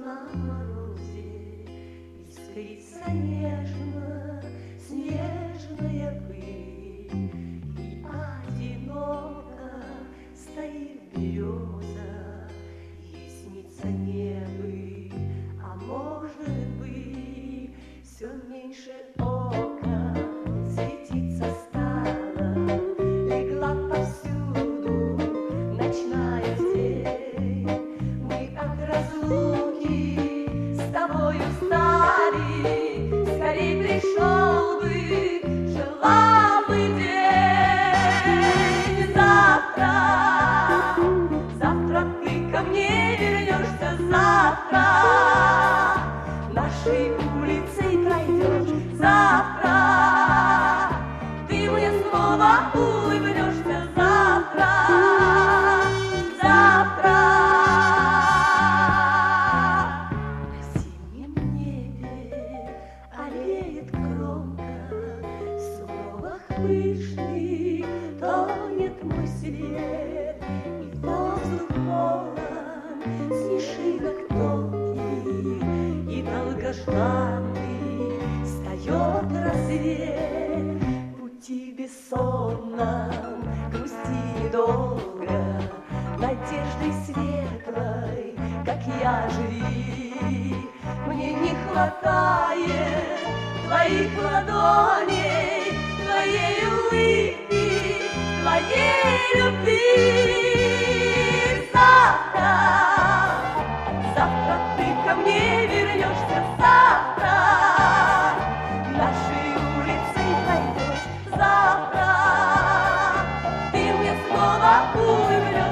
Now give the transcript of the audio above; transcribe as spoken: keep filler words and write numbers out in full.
на морозе искрится нежно снежная пыль, и одиноко стоит береза, ей снится небы, а может быть все меньше ока светится стала, легла повсюду ночная тень. Мы от разлуки с тобой устали, скорей пришел бы, жила бы день. Завтра, завтра ты ко мне вернешься, завтра нашей улицей пройдешь, завтра ты мне снова улыбнешься, завтра, завтра. На зимнем небе алеет кромка, снова пышный тонет мой свет, и воздух полон снежинок тонких, и долгожданный встает рассвет. Пути бессонном, грусти недолго, надеждой светлой, как я живи. Мне не хватает твоих ладоней, твоей улыбки, твоей любви. Завтра, завтра ты ко мне вернешься, завтра нашей улицей пройдешь, завтра ты мне снова улыбнешься.